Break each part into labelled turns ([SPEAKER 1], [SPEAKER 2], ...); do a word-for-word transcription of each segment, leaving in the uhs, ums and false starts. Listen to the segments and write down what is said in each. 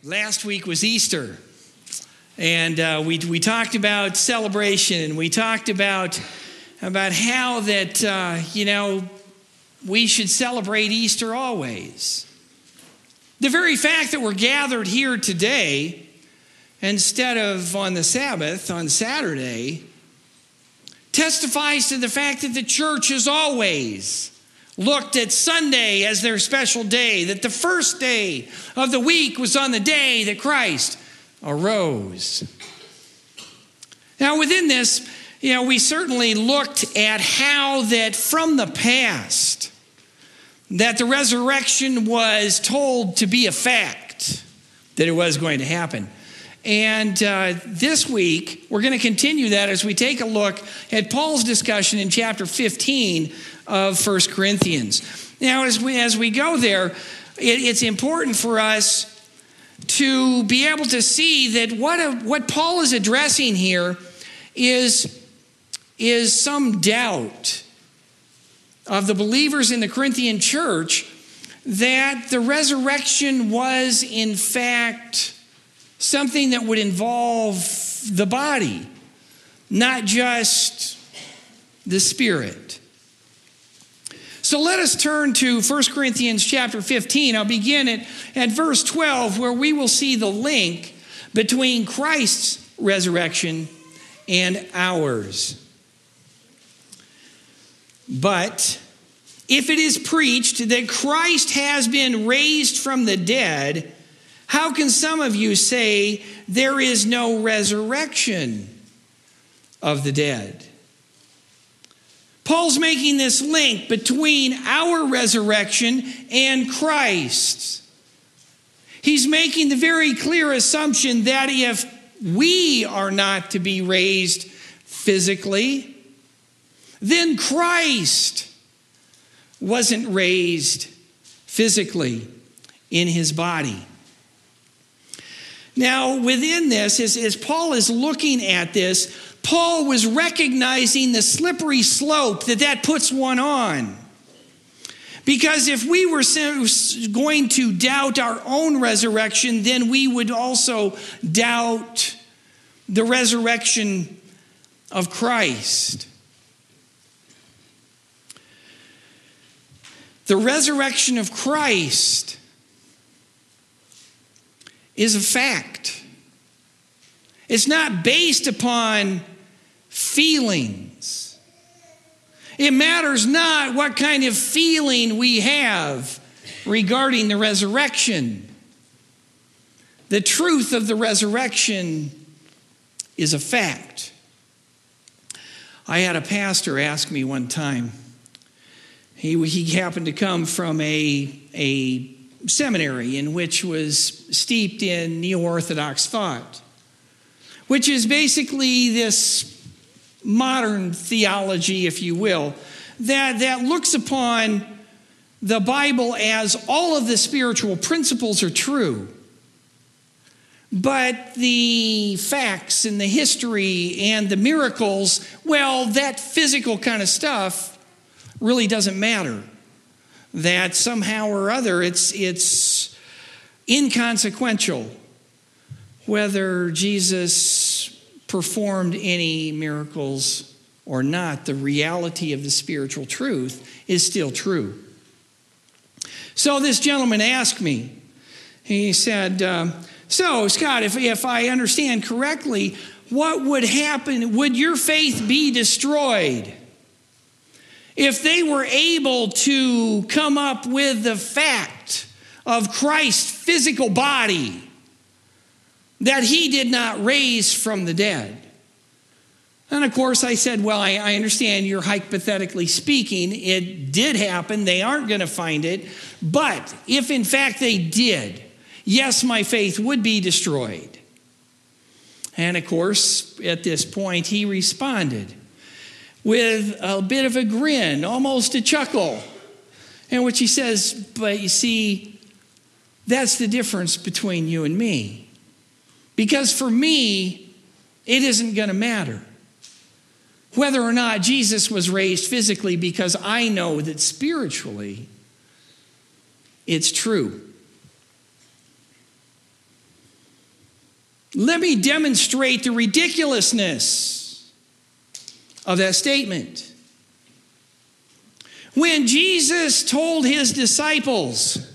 [SPEAKER 1] Last week was Easter, and uh, we we talked about celebration, and we talked about about how that uh, you know we should celebrate Easter always. The very fact that we're gathered here today instead of on the Sabbath on Saturday testifies to the fact that the church has always looked at Sunday as their special day, that the first day of the week was on the day that Christ arose. Now, within this, you know, we certainly looked at how that from the past, that the resurrection was told to be a fact, that it was going to happen. And uh, this week, we're going to continue that as we take a look at Paul's discussion in chapter fifteen of First Corinthians. Now, as we as we go there, it, it's important for us to be able to see that what a, what Paul is addressing here is, is some doubt of the believers in the Corinthian church that the resurrection was, in fact, something that would involve the body, not just the spirit. So let us turn to First Corinthians chapter fifteen. I'll begin at, at verse twelve, where we will see the link between Christ's resurrection and ours. But if it is preached that Christ has been raised from the dead, how can some of you say there is no resurrection of the dead? Paul's making this link between our resurrection and Christ's. He's making the very clear assumption that if we are not to be raised physically, then Christ wasn't raised physically in his body. Now, within this, as, as Paul is looking at this, Paul was recognizing the slippery slope that that puts one on. Because if we were going to doubt our own resurrection, then we would also doubt the resurrection of Christ. The resurrection of Christ is a fact. It's not based upon feelings. It matters not what kind of feeling we have regarding the resurrection. The truth of the resurrection is a fact. I had a pastor ask me one time. He, he happened to come from a, a seminary in which was steeped in neo-Orthodox thought, which is basically this modern theology, if you will, that, that looks upon the Bible as all of the spiritual principles are true, but the facts and the history and the miracles, well, that physical kind of stuff really doesn't matter. That somehow or other it's it's inconsequential whether Jesus performed any miracles or not. The reality of the spiritual truth is still true. So this gentleman asked me, he said, uh, so Scott, if, if I understand correctly, what would happen? Would your faith be destroyed if they were able to come up with the fact of Christ's physical body, that he did not raise from the dead? And of course I said, well, I, I understand you're hypothetically speaking. It did happen. They aren't going to find it. But if in fact they did, yes, my faith would be destroyed. And of course, at this point, he responded with a bit of a grin, almost a chuckle, in which he says, but you see, that's the difference between you and me. Because for me, it isn't going to matter whether or not Jesus was raised physically, because I know that spiritually it's true. Let me demonstrate the ridiculousness of that statement. When Jesus told his disciples,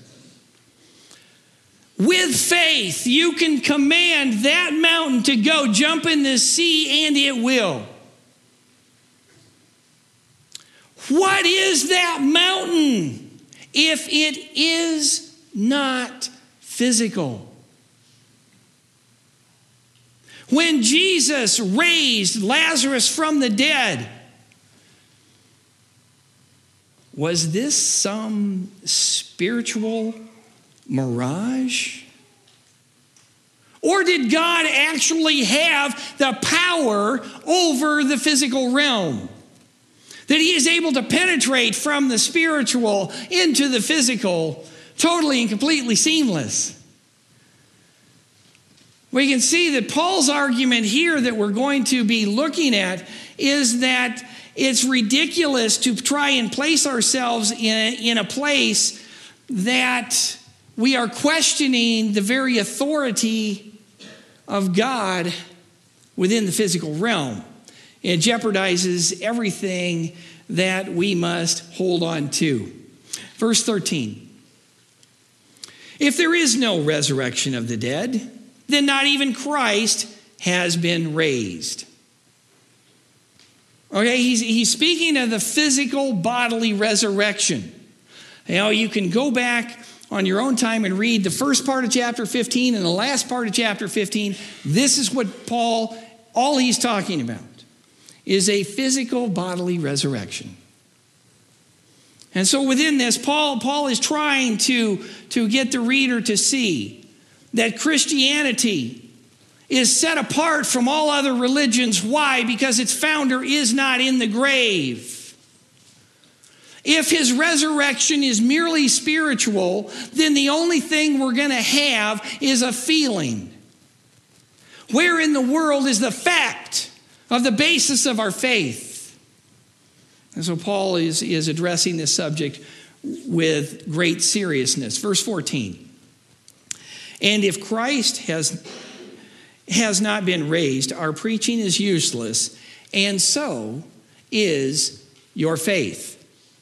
[SPEAKER 1] with faith, you can command that mountain to go jump in the sea and it will. What is that mountain if it is not physical? When Jesus raised Lazarus from the dead, was this some spiritual mirage? Or did God actually have the power over the physical realm? That he is able to penetrate from the spiritual into the physical, totally and completely seamless. We can see that Paul's argument here that we're going to be looking at is that it's ridiculous to try and place ourselves in, in a place that we are questioning the very authority of God within the physical realm. It jeopardizes everything that we must hold on to. Verse thirteen. If there is no resurrection of the dead, then not even Christ has been raised. Okay, he's, he's speaking of the physical bodily resurrection. You know, you can go back on your own time and read the first part of chapter fifteen and the last part of chapter fifteen. This is what Paul, all he's talking about, is a physical bodily resurrection. And so within this, Paul, Paul is trying to, to get the reader to see that Christianity is set apart from all other religions. Why? Because its founder is not in the grave. If his resurrection is merely spiritual, then the only thing we're going to have is a feeling. Where in the world is the fact of the basis of our faith? And so Paul is, is addressing this subject with great seriousness. Verse fourteen. And if Christ has, has not been raised, our preaching is useless, and so is your faith.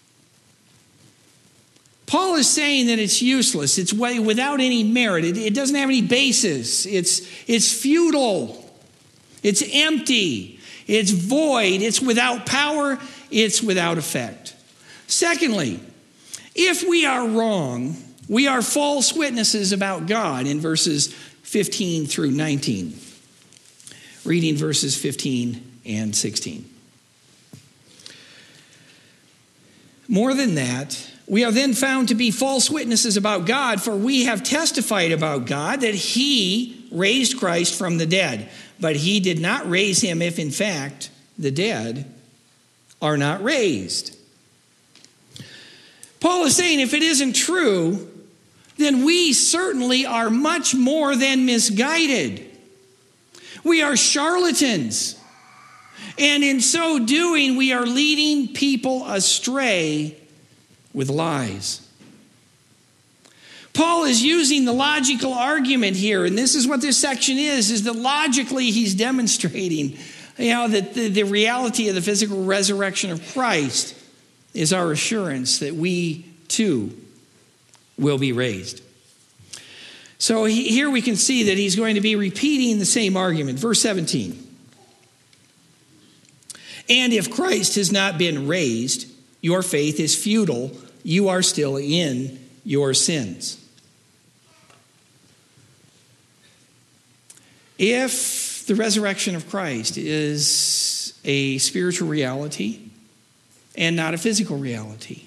[SPEAKER 1] Paul is saying that it's useless. It's without any merit. It, it doesn't have any basis. It's, it's futile. It's empty. It's void. It's without power. It's without effect. Secondly, if we are wrong, we are false witnesses about God in verses fifteen through nineteen. Reading verses fifteen and sixteen. More than that, we are then found to be false witnesses about God, for we have testified about God that he raised Christ from the dead. But he did not raise him if in fact the dead are not raised. Paul is saying if it isn't true, then we certainly are much more than misguided. We are charlatans. And in so doing, we are leading people astray with lies. Paul is using the logical argument here, and this is what this section is, is that logically he's demonstrating, you know, that the, the reality of the physical resurrection of Christ is our assurance that we too will be raised. So he, here we can see that he's going to be repeating the same argument. Verse seventeen. And if Christ has not been raised, your faith is futile. You are still in your sins. If the resurrection of Christ is a spiritual reality and not a physical reality,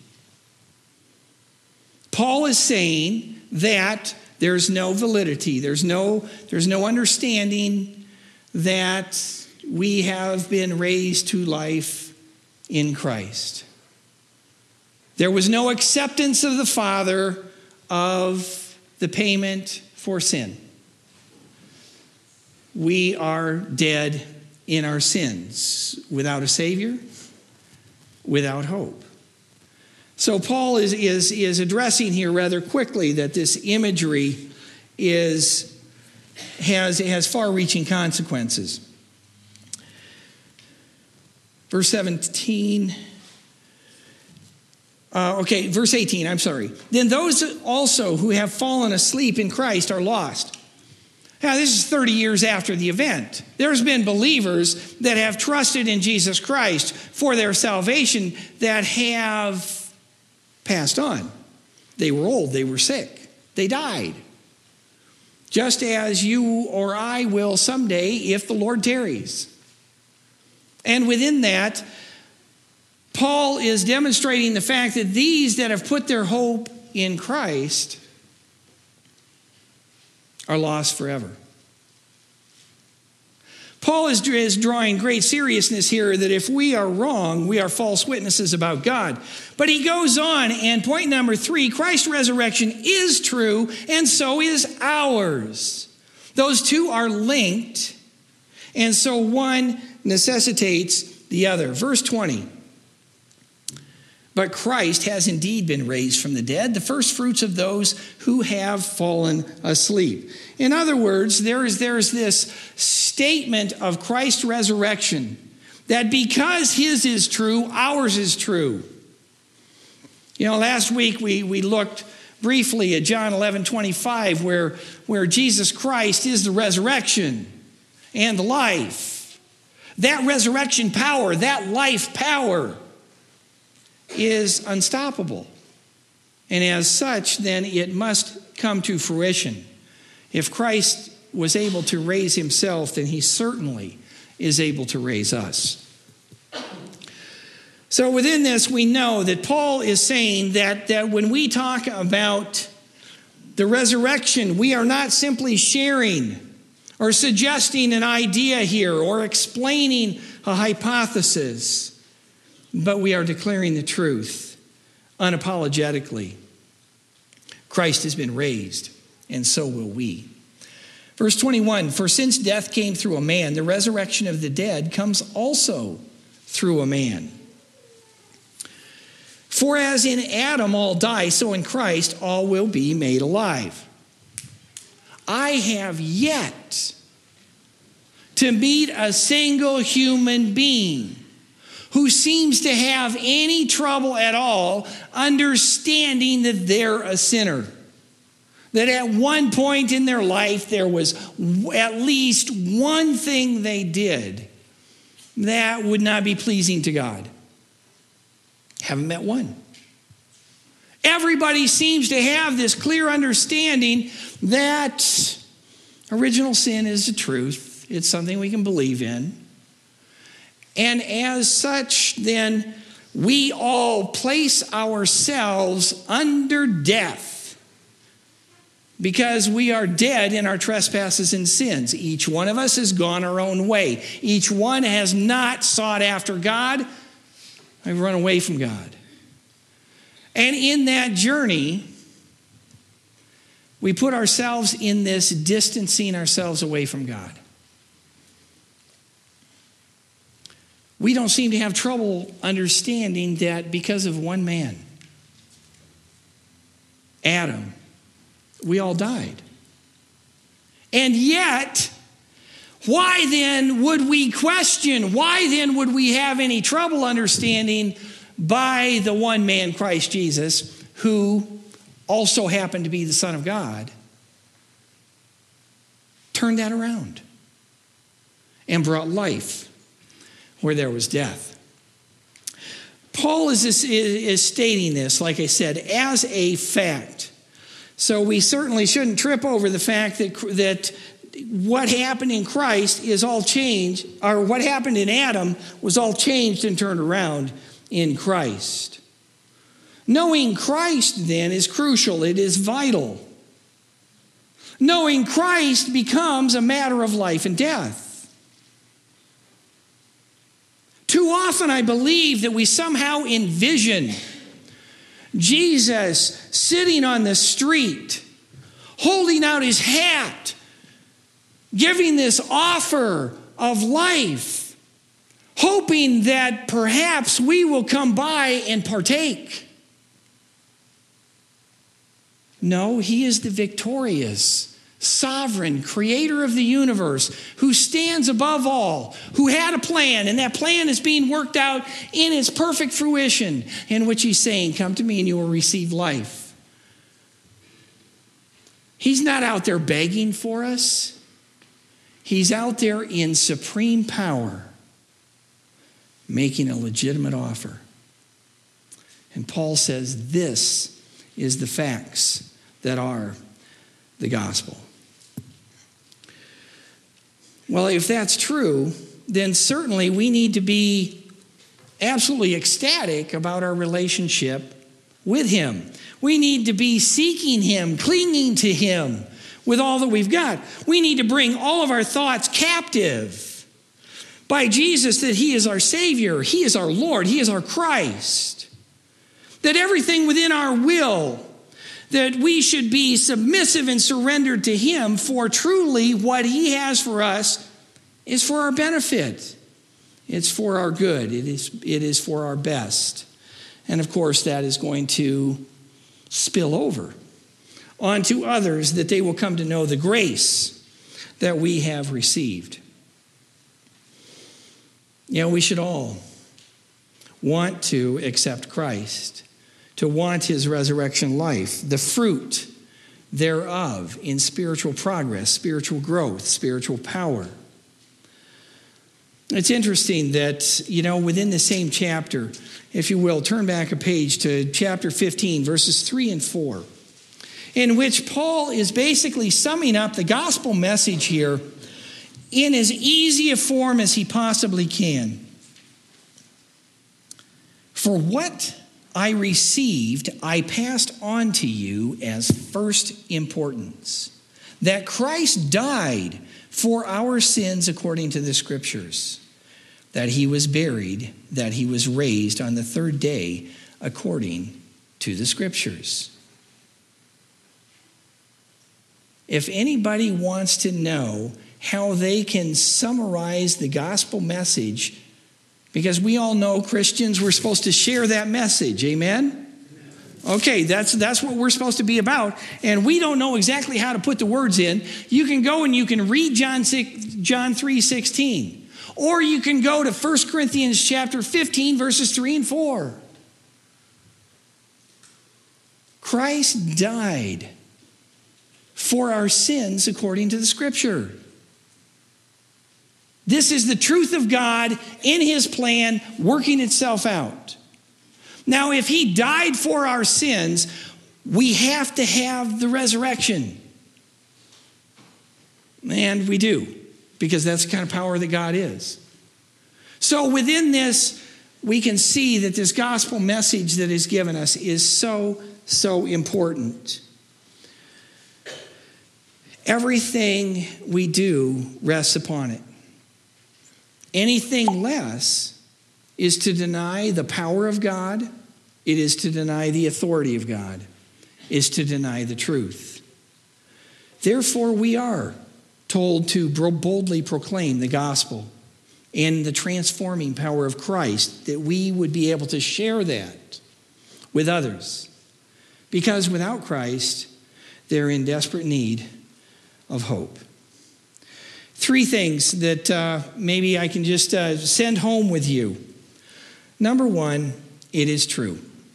[SPEAKER 1] Paul is saying that there's no validity, there's no, there's no understanding that we have been raised to life in Christ. There was no acceptance of the Father of the payment for sin. We are dead in our sins, without a Savior, without hope. So Paul is, is, is addressing here rather quickly that this imagery is has, has far-reaching consequences. Verse seventeen. Uh, okay, verse eighteen, I'm sorry. Then those also who have fallen asleep in Christ are lost. Now, this is thirty years after the event. There's been believers that have trusted in Jesus Christ for their salvation that have passed on. They were old, they were sick, they died. Just as you or I will someday if the Lord tarries. And within that, Paul is demonstrating the fact that these that have put their hope in Christ are lost forever. Paul is, is drawing great seriousness here that if we are wrong, we are false witnesses about God. But he goes on, and point number three, Christ's resurrection is true, and so is ours. Those two are linked, and so one necessitates the other. Verse twenty. But Christ has indeed been raised from the dead, the first fruits of those who have fallen asleep. In other words, there is, there is this statement of Christ's resurrection, that because his is true, ours is true. You know, last week we, we looked briefly at John eleven twenty-five, where, where Jesus Christ is the resurrection and the life. That resurrection power, that life power, is unstoppable. And as such, then it must come to fruition. If Christ was able to raise himself, then he certainly is able to raise us. So within this, we know that Paul is saying that, that when we talk about the resurrection, we are not simply sharing or suggesting an idea here or explaining a hypothesis, but we are declaring the truth unapologetically. Christ has been raised, and so will we. Verse twenty-one, for since death came through a man, the resurrection of the dead comes also through a man. For as in Adam all die, so in Christ all will be made alive. I have yet to meet a single human being who seems to have any trouble at all understanding that they're a sinner. That at one point in their life, there was at least one thing they did that would not be pleasing to God. Haven't met one. Everybody seems to have this clear understanding that original sin is the truth. It's something we can believe in. And as such, then, we all place ourselves under death because we are dead in our trespasses and sins. Each one of us has gone our own way. Each one has not sought after God. I've run away from God. And in that journey, we put ourselves in this distancing ourselves away from God. We don't seem to have trouble understanding that because of one man, Adam, we all died. And yet, why then would we question? Why then would we have any trouble understanding by the one man, Christ Jesus, who also happened to be the Son of God, turned that around and brought life where there was death? Paul is, is, is stating this, like I said, as a fact. So we certainly shouldn't trip over the fact that, that what happened in Christ is all changed, or what happened in Adam was all changed and turned around in Christ. Knowing Christ, then, is crucial. It is vital. Knowing Christ becomes a matter of life and death. Too often I believe that we somehow envision Jesus sitting on the street, holding out his hat, giving this offer of life, hoping that perhaps we will come by and partake. No, he is the victorious sovereign creator of the universe, who stands above all, who had a plan, and that plan is being worked out in its perfect fruition, in which he's saying, come to me and you will receive life. He's not out there begging for us. He's out there in supreme power, making a legitimate offer. And Paul says this is the facts that are the gospel. Well, if that's true, then certainly we need to be absolutely ecstatic about our relationship with him. We need to be seeking him, clinging to him with all that we've got. We need to bring all of our thoughts captive by Jesus, that he is our Savior, he is our Lord, he is our Christ. That everything within our will, that we should be submissive and surrendered to him, for truly what he has for us is for our benefit. It's for our good. It is, it is for our best. And of course, that is going to spill over onto others, that they will come to know the grace that we have received. You know, we should all want to accept Christ, to want his resurrection life, the fruit thereof in spiritual progress, spiritual growth, spiritual power. It's interesting that, you know, within the same chapter, if you will, turn back a page to chapter fifteen, verses three and four, in which Paul is basically summing up the gospel message here in as easy a form as he possibly can. For what I received, I passed on to you as first importance, that Christ died for our sins according to the Scriptures, that he was buried, that he was raised on the third day according to the Scriptures. If anybody wants to know how they can summarize the gospel message, because we all know Christians, we're supposed to share that message. Amen? Okay, that's that's what we're supposed to be about. And we don't know exactly how to put the words in. You can go and you can read John six, John three sixteen. Or you can go to First Corinthians chapter fifteen, verses three and four. Christ died for our sins according to the Scripture. This is the truth of God in his plan working itself out. Now, if he died for our sins, we have to have the resurrection. And we do, because that's the kind of power that God is. So within this, we can see that this gospel message that is given us is so, so important. Everything we do rests upon it. Anything less is to deny the power of God. It is to deny the authority of God. Is to deny the truth. Therefore, we are told to boldly proclaim the gospel and the transforming power of Christ, that we would be able to share that with others. Because without Christ, they're in desperate need of hope. Three things that uh, maybe I can just uh, send home with you. Number one, it is true.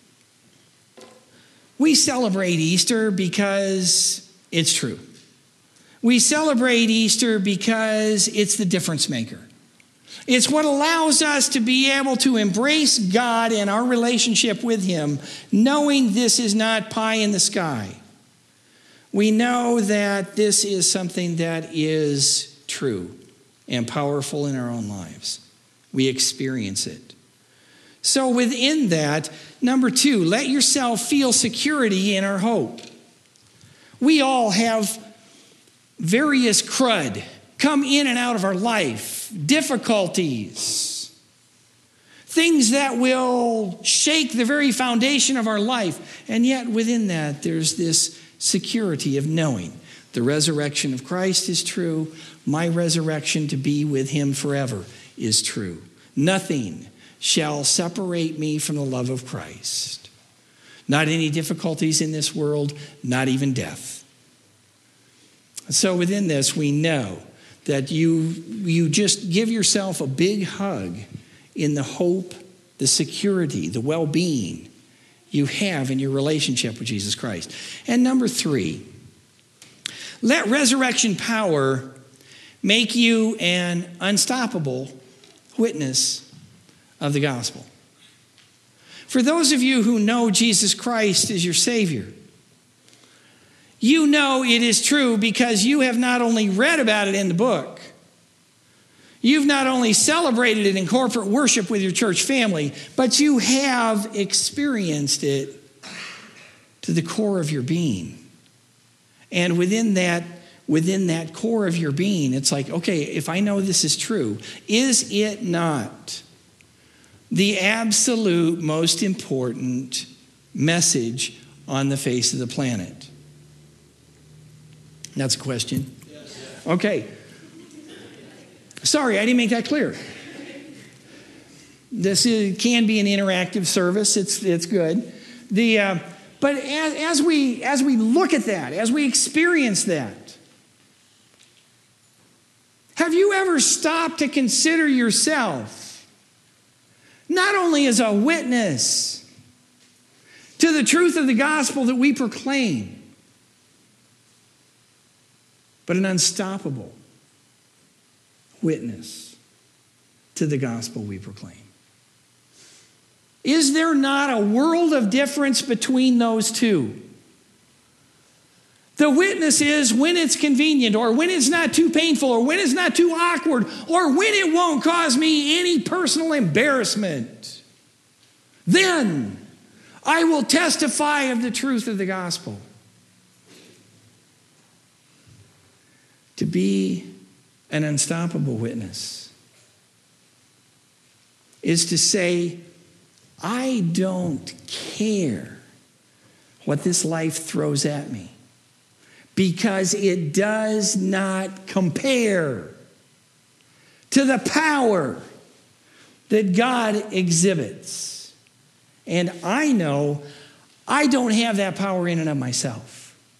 [SPEAKER 1] We celebrate Easter because it's true. We celebrate Easter because it's the difference maker. It's what allows us to be able to embrace God and our relationship with him, knowing this is not pie in the sky. We know that this is something that is true and powerful in our own lives. We experience it. So within that, number two, let yourself feel security in our hope. We all have various crud come in and out of our life, difficulties, things that will shake the very foundation of our life. And yet within that, there's this security of knowing the resurrection of Christ is true. My resurrection to be with him forever is true. Nothing shall separate me from the love of Christ. Not any difficulties in this world, not even death. So within this, we know that you, you just give yourself a big hug in the hope, the security, the well-being you have in your relationship with Jesus Christ. And number three, let resurrection power make you an unstoppable witness of the gospel. For those of you who know Jesus Christ as your Savior, you know it is true because you have not only read about it in the book, you've not only celebrated it in corporate worship with your church family, but you have experienced it to the core of your being. And within that, within that core of your being, it's like, okay, if I know this is true, is it not the absolute most important message on the face of the planet? That's a question. Yes. Okay. Sorry, I didn't make that clear. This is, can be an interactive service. It's it's good. The uh, but as, as we as we look at that, as we experience that, have you ever stopped to consider yourself not only as a witness to the truth of the gospel that we proclaim, but an unstoppable witness to the gospel we proclaim? Is there not a world of difference between those two? The witness is when it's convenient, or when it's not too painful, or when it's not too awkward, or when it won't cause me any personal embarrassment. Then I will testify of the truth of the gospel. To be an unstoppable witness is to say, I don't care what this life throws at me, because it does not compare to the power that God exhibits. And I know I don't have that power in and of myself.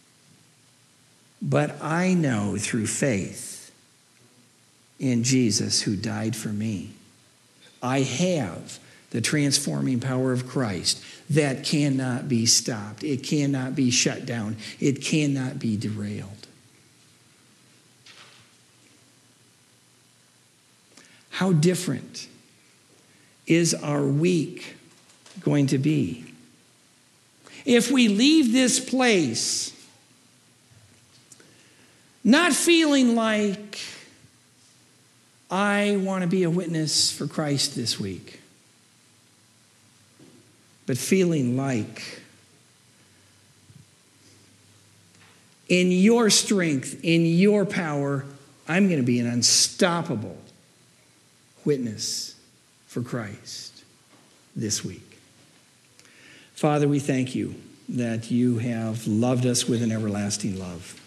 [SPEAKER 1] But I know through faith in Jesus who died for me, I have the transforming power of Christ that cannot be stopped. It cannot be shut down. It cannot be derailed. How different is our week going to be if we leave this place not feeling like I want to be a witness for Christ this week, but feeling like in your strength, in your power, I'm going to be an unstoppable witness for Christ this week. Father, we thank you that you have loved us with an everlasting love.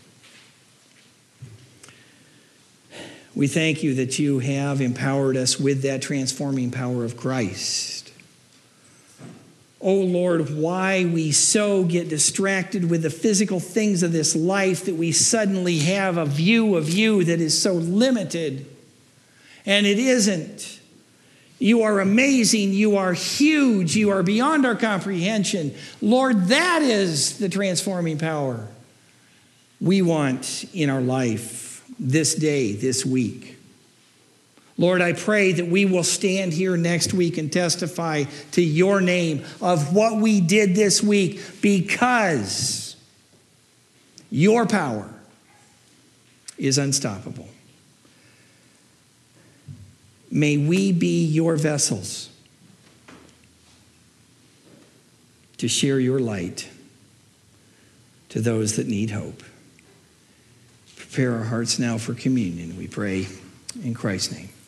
[SPEAKER 1] We thank you that you have empowered us with that transforming power of Christ. Oh Lord, why we so get distracted with the physical things of this life that we suddenly have a view of you that is so limited. And it isn't. You are amazing. You are huge. You are beyond our comprehension. Lord, that is the transforming power we want in our life this day, this week. Lord, I pray that we will stand here next week and testify to your name of what we did this week, because your power is unstoppable. May we be your vessels to share your light to those that need hope. Prepare our hearts now for communion, we pray in Christ's name.